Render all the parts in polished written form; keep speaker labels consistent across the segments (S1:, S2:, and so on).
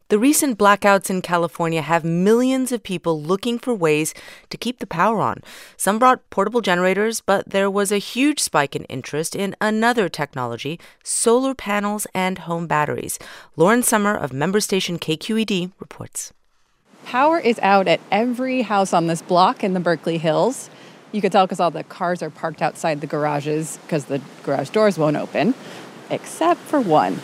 S1: The recent blackouts in California have millions of people looking for ways to keep the power on. Some brought portable generators, but there was a huge spike in interest in another technology, solar panels and home batteries. Lauren Sommer of member station KQED reports.
S2: Power is out at every house on this block in the Berkeley Hills. You could tell because all the cars are parked outside the garages because the garage doors won't open, except for one.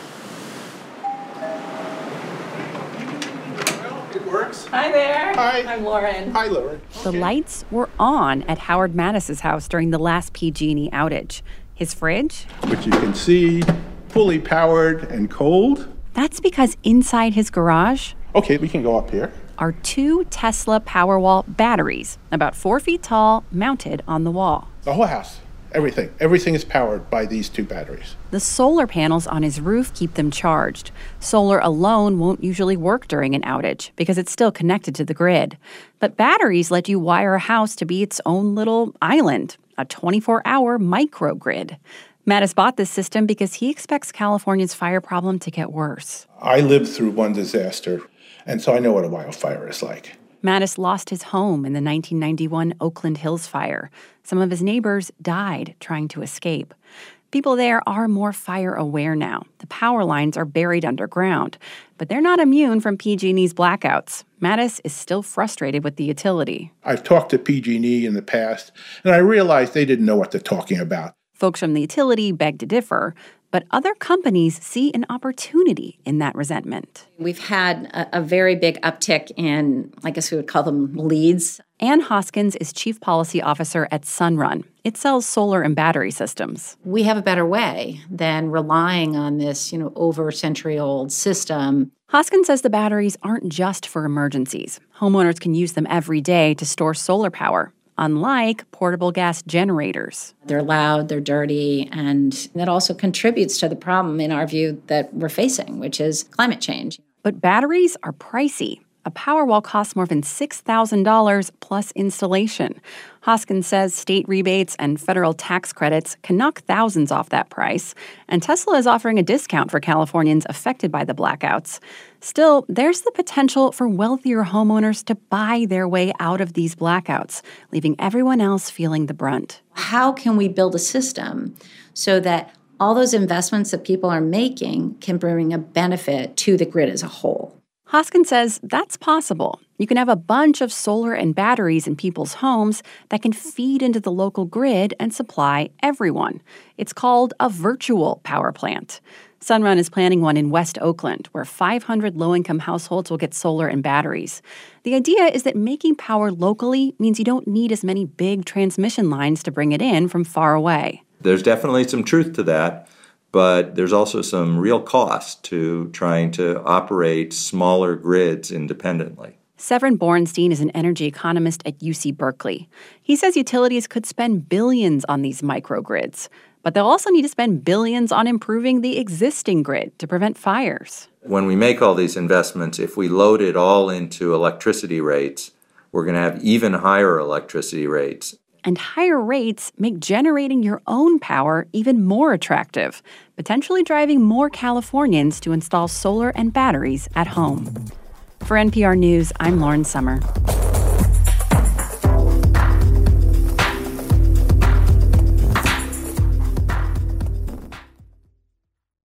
S3: It works.
S2: Hi there.
S3: Hi.
S2: I'm Lauren.
S3: Hi, Lauren.
S2: The lights were on at Howard Mattis's house during the last PG&E outage. His fridge,
S3: Which you can see fully powered and cold.
S2: that's because inside his garage
S3: Okay, we can go up here.
S2: are two Tesla Powerwall batteries, about 4 feet tall, mounted on the wall.
S3: The whole house, everything. Everything is powered by these two batteries.
S2: The solar panels on his roof keep them charged. Solar alone won't usually work during an outage because it's still connected to the grid. But batteries let you wire a house to be its own little island, a 24-hour microgrid. Mattis bought this system because he expects California's fire problem to get worse.
S3: I lived through one disaster, and so I know what a wildfire is like.
S2: Mattis lost his home in the 1991 Oakland Hills fire. Some of his neighbors died trying to escape. People there are more fire aware now. The power lines are buried underground, but they're not immune from PG&E's blackouts. Mattis is still frustrated with the utility.
S3: I've talked to PG&E in the past, and I realized they didn't know what they're talking about.
S2: Folks from the utility beg to differ, but other companies see an opportunity in that resentment.
S4: We've had a very big uptick in, I guess we would call them leads.
S2: Ann Hoskins is chief policy officer at Sunrun. It sells solar and battery systems.
S4: We have a better way than relying on this, over a century-old system.
S2: Hoskins says the batteries aren't just for emergencies. Homeowners can use them every day to store solar power, unlike portable gas generators.
S4: They're loud, they're dirty, and that also contributes to the problem, in our view, that we're facing, which is climate change.
S2: But batteries are pricey. A Powerwall costs more than $6,000 plus installation. Hoskins says state rebates and federal tax credits can knock thousands off that price, and Tesla is offering a discount for Californians affected by the blackouts. Still, there's the potential for wealthier homeowners to buy their way out of these blackouts, leaving everyone else feeling the brunt.
S4: How can we build a system so that all those investments that people are making can bring a benefit to the grid as a whole?
S2: Hoskins says that's possible. You can have a bunch of solar and batteries in people's homes that can feed into the local grid and supply everyone. It's called a virtual power plant. Sunrun is planning one in West Oakland, where 500 low-income households will get solar and batteries. The idea is that making power locally means you don't need as many big transmission lines to bring it in from far away.
S5: There's definitely some truth to that. But there's also some real cost to trying to operate smaller grids independently.
S2: Severin Borenstein is an energy economist at UC Berkeley. He says utilities could spend billions on these microgrids, but they'll also need to spend billions on improving the existing grid to prevent fires.
S5: When we make all these investments, if we load it all into electricity rates, we're going to have even higher electricity rates.
S2: And higher rates make generating your own power even more attractive, potentially driving more Californians to install solar and batteries at home. For NPR News, I'm Lauren Sommer.